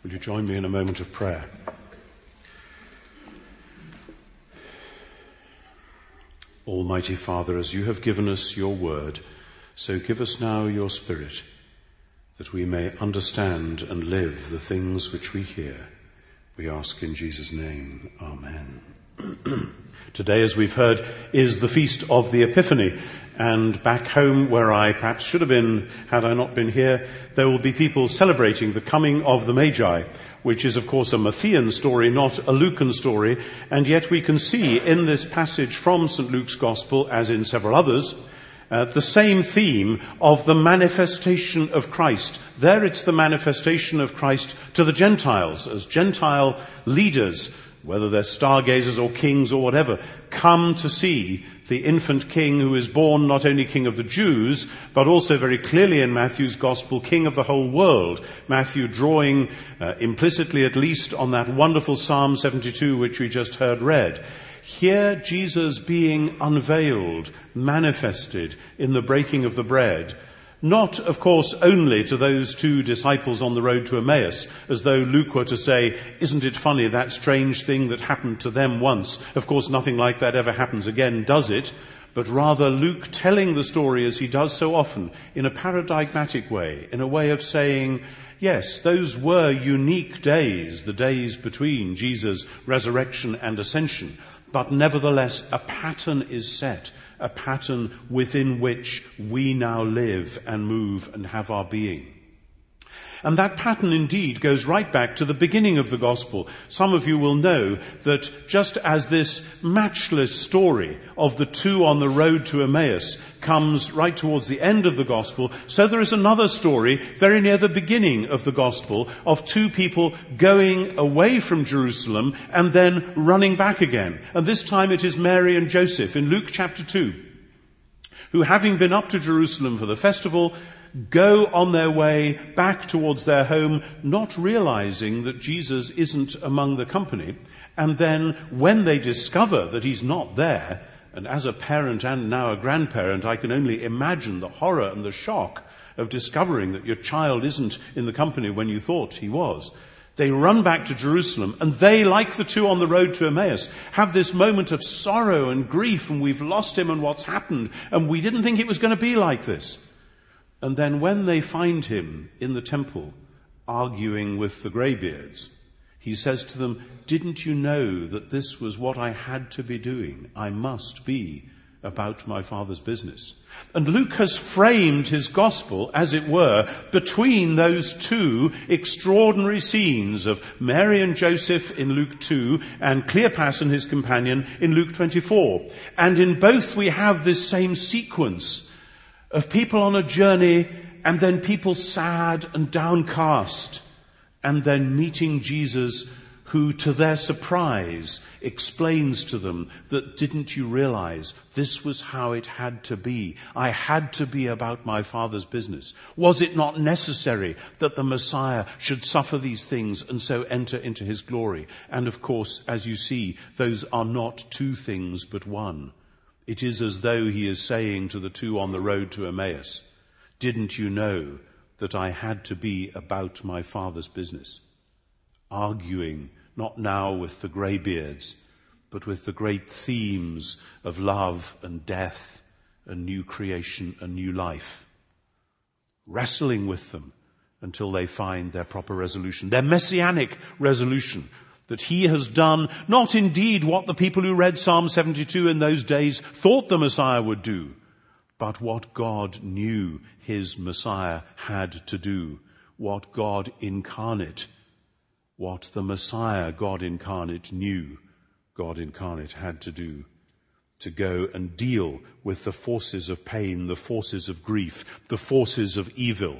Will you join me in a moment of prayer? Almighty Father, as you have given us your word, so give us now your Spirit, that we may understand and live the things which we hear. We ask in Jesus' name. Amen. Today, as we've heard, is the feast of the Epiphany. And back home, where I perhaps should have been had I not been here, there will be people celebrating the coming of the Magi, which is, of course, a Matthean story, not a Lucan story. And yet we can see in this passage from St. Luke's Gospel, as in several others, the same theme of the manifestation of Christ. There it's the manifestation of Christ to the Gentiles, as Gentile leaders, whether they're stargazers or kings or whatever, come to see the infant king who is born not only king of the Jews, but also very clearly in Matthew's Gospel, king of the whole world. Matthew drawing implicitly at least on that wonderful Psalm 72 which we just heard read. Here Jesus being unveiled, manifested in the breaking of the bread, not, of course, only to those two disciples on the road to Emmaus, as though Luke were to say, isn't it funny, that strange thing that happened to them once? Of course, nothing like that ever happens again, does it? But rather Luke telling the story, as he does so often, in a paradigmatic way, in a way of saying, yes, those were unique days, the days between Jesus' resurrection and ascension, but nevertheless a pattern is set, a pattern within which we now live and move and have our being. And that pattern indeed goes right back to the beginning of the Gospel. Some of you will know that just as this matchless story of the two on the road to Emmaus comes right towards the end of the Gospel, so there is another story very near the beginning of the Gospel of two people going away from Jerusalem and then running back again. And this time it is Mary and Joseph in Luke chapter 2, who, having been up to Jerusalem for the festival, go on their way back towards their home, not realizing that Jesus isn't among the company. And then when they discover that he's not there, and as a parent and now a grandparent, I can only imagine the horror and the shock of discovering that your child isn't in the company when you thought he was. They run back to Jerusalem, and they, like the two on the road to Emmaus, have this moment of sorrow and grief, and we've lost him and what's happened, and we didn't think it was going to be like this. And then when they find him in the temple arguing with the greybeards, he says to them, didn't you know that this was what I had to be doing? I must be about my Father's business. And Luke has framed his gospel, as it were, between those two extraordinary scenes of Mary and Joseph in Luke 2 and Cleopas and his companion in Luke 24. And in both we have this same sequence of people on a journey, and then people sad and downcast, and then meeting Jesus, who, to their surprise, explains to them that, didn't you realize this was how it had to be? I had to be about my Father's business. Was it not necessary that the Messiah should suffer these things and so enter into his glory? And of course, as you see, those are not two things but one. It is as though he is saying to the two on the road to Emmaus, didn't you know that I had to be about my Father's business? Arguing not now with the greybeards, but with the great themes of love and death and new creation and new life. Wrestling with them until they find their proper resolution, their messianic resolution, that he has done not indeed what the people who read Psalm 72 in those days thought the Messiah would do, but what God knew his Messiah had to do, what God incarnate, what the Messiah, God incarnate, knew God incarnate had to do, to go and deal with the forces of pain, the forces of grief, the forces of evil,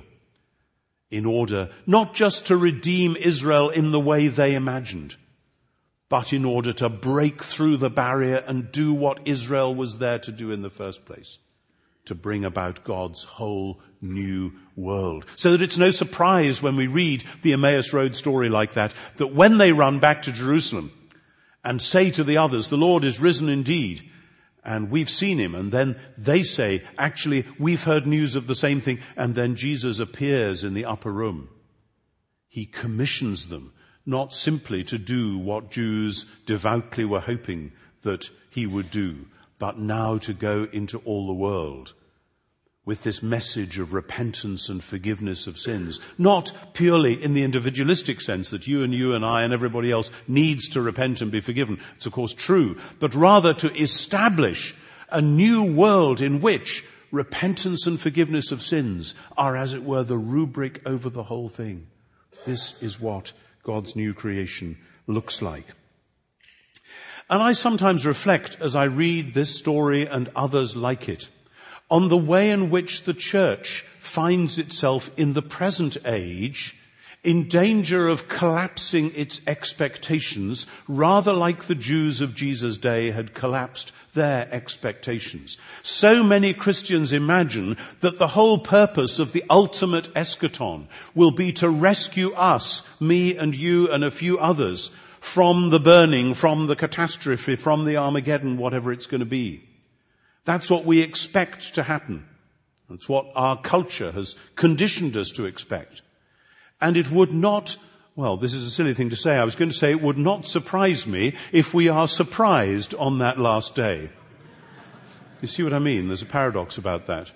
in order not just to redeem Israel in the way they imagined, but in order to break through the barrier and do what Israel was there to do in the first place, to bring about God's whole new world. So that it's no surprise when we read the Emmaus Road story like that when they run back to Jerusalem and say to the others, the Lord is risen indeed, and we've seen him, and then they say, actually, we've heard news of the same thing, and then Jesus appears in the upper room. He commissions them not simply to do what Jews devoutly were hoping that he would do, but now to go into all the world with this message of repentance and forgiveness of sins, not purely in the individualistic sense that you and I and everybody else needs to repent and be forgiven. It's of course true, but rather to establish a new world in which repentance and forgiveness of sins are, as it were, the rubric over the whole thing. This is what God's new creation looks like. And I sometimes reflect as I read this story and others like it on the way in which the church finds itself in the present age in danger of collapsing its expectations, rather like the Jews of Jesus' day had collapsed their expectations. So many Christians imagine that the whole purpose of the ultimate eschaton will be to rescue us, me and you and a few others, from the burning, from the catastrophe, from the Armageddon, whatever it's going to be. That's what we expect to happen. That's what our culture has conditioned us to expect. And it would not, well, this is a silly thing to say. I was going to say it would not surprise me if we are surprised on that last day. You see what I mean? There's a paradox about that.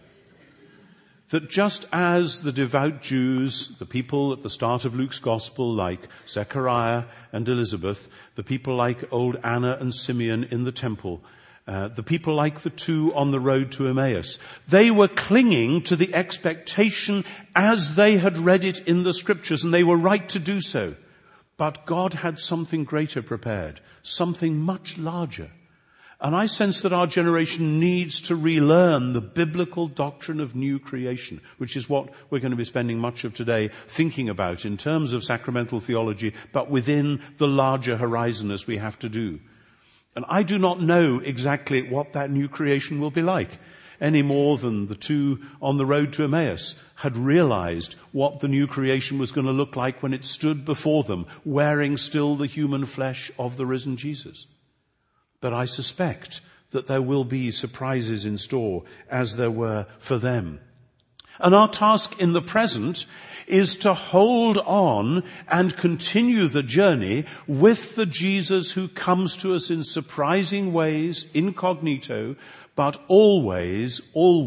That just as the devout Jews, the people at the start of Luke's gospel like Zechariah and Elizabeth, the people like old Anna and Simeon in the temple, the people like the two on the road to Emmaus, they were clinging to the expectation as they had read it in the scriptures, and they were right to do so. But God had something greater prepared, something much larger. And I sense that our generation needs to relearn the biblical doctrine of new creation, which is what we're going to be spending much of today thinking about in terms of sacramental theology, but within the larger horizon as we have to do. And I do not know exactly what that new creation will be like, any more than the two on the road to Emmaus had realized what the new creation was going to look like when it stood before them, wearing still the human flesh of the risen Jesus. But I suspect that there will be surprises in store, as there were for them. And our task in the present is to hold on and continue the journey with the Jesus who comes to us in surprising ways, incognito, but always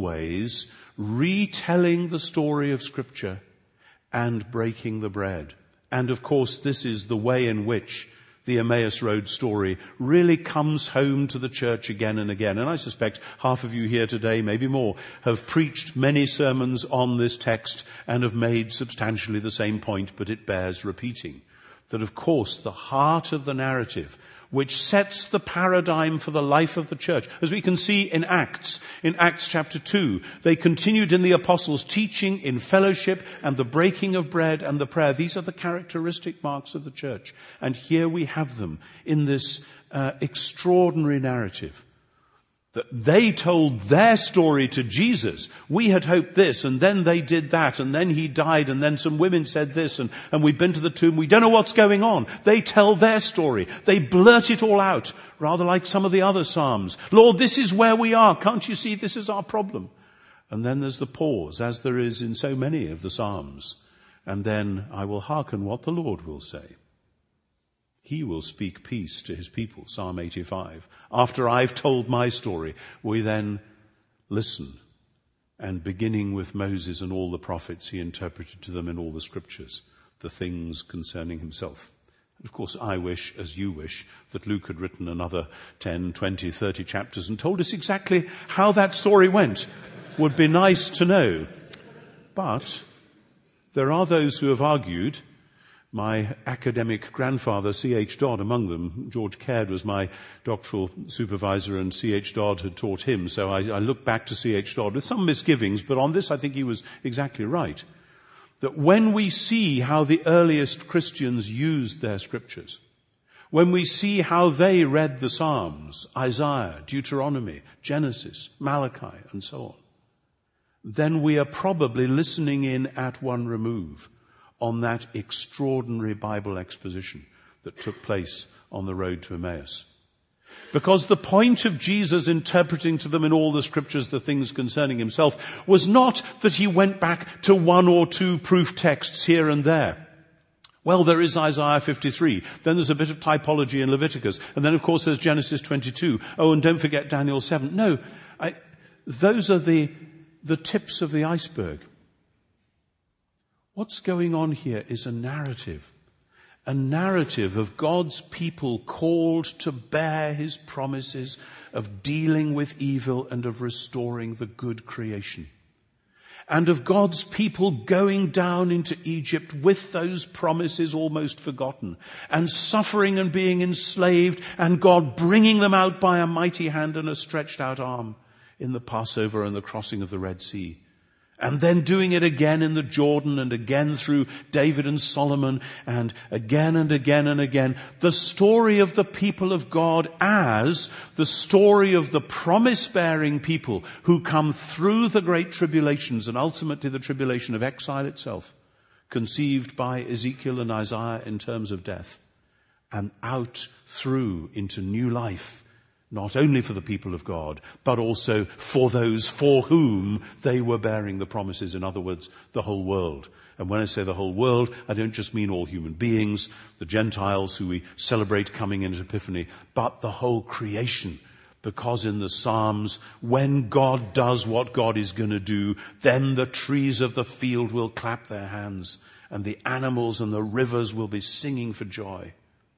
retelling the story of Scripture and breaking the bread. And of course, this is the way in which the Emmaus Road story really comes home to the church again and again. And I suspect half of you here today, maybe more, have preached many sermons on this text and have made substantially the same point, but it bears repeating. That of course the heart of the narrative, which sets the paradigm for the life of the church, as we can see in Acts chapter 2, they continued in the apostles' teaching, in fellowship, and the breaking of bread and the prayer. These are the characteristic marks of the church. And here we have them in this extraordinary narrative. That they told their story to Jesus. We had hoped this, and then they did that, and then he died, and then some women said this, and we've been to the tomb. We don't know what's going on. They tell their story. They blurt it all out, rather like some of the other Psalms. Lord, this is where we are. Can't you see this is our problem? And then there's the pause, as there is in so many of the Psalms. And then I will hearken what the Lord will say. He will speak peace to his people, Psalm 85. After I've told my story, we then listen. And beginning with Moses and all the prophets, he interpreted to them in all the scriptures the things concerning himself. And of course, I wish, as you wish, that Luke had written another 10, 20, 30 chapters and told us exactly how that story went. Would be nice to know. But there are those who have argued, my academic grandfather, C.H. Dodd, among them. George Caird was my doctoral supervisor, and C.H. Dodd had taught him. So I look back to C.H. Dodd with some misgivings, but on this I think he was exactly right. That when we see how the earliest Christians used their scriptures, when we see how they read the Psalms, Isaiah, Deuteronomy, Genesis, Malachi, and so on, then we are probably listening in at one remove on that extraordinary Bible exposition that took place on the road to Emmaus. Because the point of Jesus interpreting to them in all the scriptures the things concerning himself was not that he went back to one or two proof texts here and there, Well, there is Isaiah 53. Then there's a bit of typology in Leviticus. And then, of course, there's Genesis 22. Oh, and don't forget Daniel 7. No, those are the tips of the iceberg. What's going on here is a narrative of God's people called to bear his promises of dealing with evil and of restoring the good creation. And of God's people going down into Egypt with those promises almost forgotten, and suffering and being enslaved, and God bringing them out by a mighty hand and a stretched out arm in the Passover and the crossing of the Red Sea. And then doing it again in the Jordan, and again through David and Solomon, and again and again and again. The story of the people of God as the story of the promise-bearing people who come through the great tribulations, and ultimately the tribulation of exile itself, conceived by Ezekiel and Isaiah in terms of death, and out through into new life. Not only for the people of God, but also for those for whom they were bearing the promises. In other words, the whole world. And when I say the whole world, I don't just mean all human beings, the Gentiles who we celebrate coming in at Epiphany, but the whole creation. Because in the Psalms, when God does what God is going to do, then the trees of the field will clap their hands, and the animals and the rivers will be singing for joy.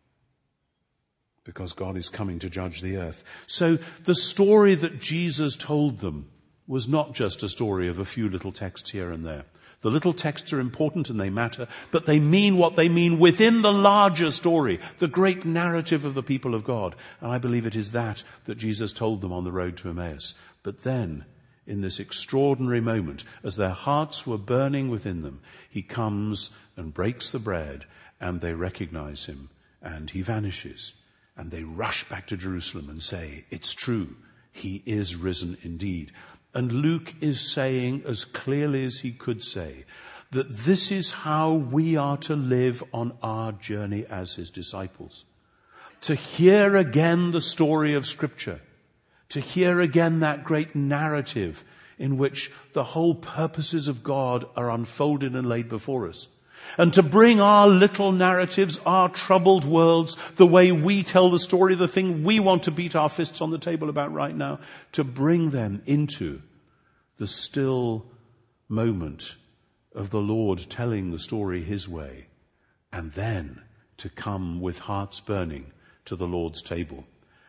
Because God is coming to judge the earth. So the story that Jesus told them was not just a story of a few little texts here and there. The little texts are important and they matter, but they mean what they mean within the larger story, the great narrative of the people of God. And I believe it is that Jesus told them on the road to Emmaus. But then, in this extraordinary moment, as their hearts were burning within them, he comes and breaks the bread, and they recognize him, and he vanishes. And they rush back to Jerusalem and say, it's true, he is risen indeed. And Luke is saying as clearly as he could say that this is how we are to live on our journey as his disciples. To hear again the story of Scripture, to hear again that great narrative in which the whole purposes of God are unfolded and laid before us. And to bring our little narratives, our troubled worlds, the way we tell the story, the thing we want to beat our fists on the table about right now, to bring them into the still moment of the Lord telling the story his way, and then to come with hearts burning to the Lord's table.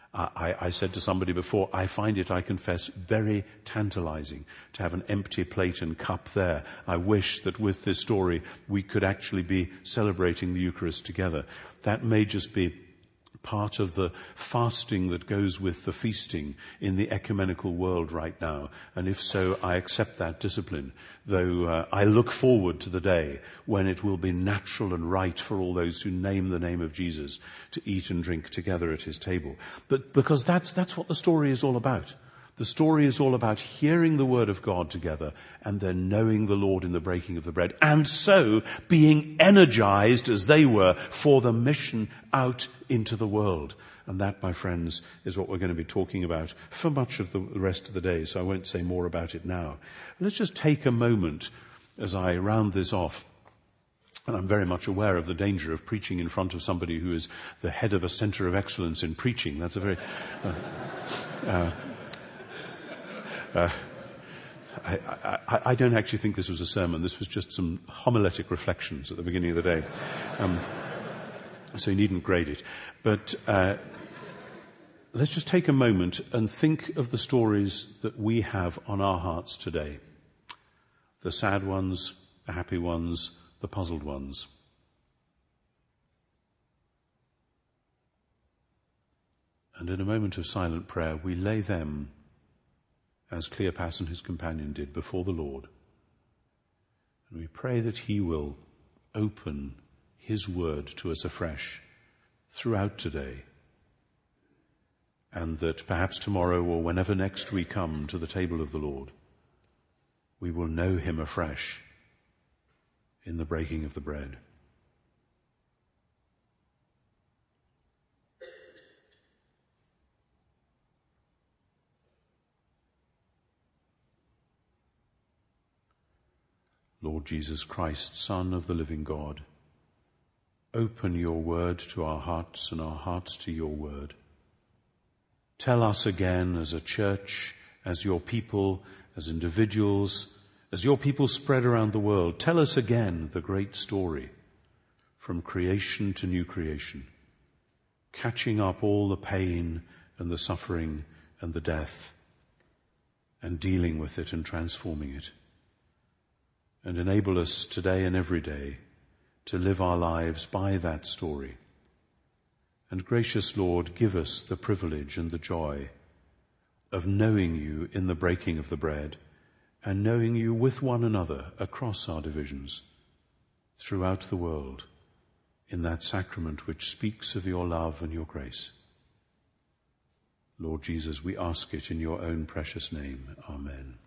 I said to somebody before, I find it, I confess, very tantalizing to have an empty plate and cup there. I wish that with this story we could actually be celebrating the Eucharist together. That may just be part of the fasting that goes with the feasting in the ecumenical world right now. And if so, I accept that discipline, though I look forward to the day when it will be natural and right for all those who name the name of Jesus to eat and drink together at his table. But because that's what the story is all about. The story is all about hearing the word of God together and then knowing the Lord in the breaking of the bread, and so being energized as they were for the mission out into the world. And that, my friends, is what we're going to be talking about for much of the rest of the day, so I won't say more about it now. Let's just take a moment as I round this off. And I'm very much aware of the danger of preaching in front of somebody who is the head of a center of excellence in preaching. That's a very... I don't actually think this was a sermon. This was just some homiletic reflections at the beginning of the day. So you needn't grade it. But let's just take a moment and think of the stories that we have on our hearts today. The sad ones, the happy ones, the puzzled ones. And in a moment of silent prayer, we lay them, as Cleopas and his companion did, before the Lord. And we pray that he will open his word to us afresh throughout today, and that perhaps tomorrow or whenever next we come to the table of the Lord, we will know him afresh in the breaking of the bread. Lord Jesus Christ, Son of the living God, open your word to our hearts and our hearts to your word. Tell us again as a church, as your people, as individuals, as your people spread around the world, tell us again the great story from creation to new creation, catching up all the pain and the suffering and the death and dealing with it and transforming it. And enable us today and every day to live our lives by that story. And gracious Lord, give us the privilege and the joy of knowing you in the breaking of the bread and knowing you with one another across our divisions throughout the world in that sacrament which speaks of your love and your grace. Lord Jesus, we ask it in your own precious name. Amen.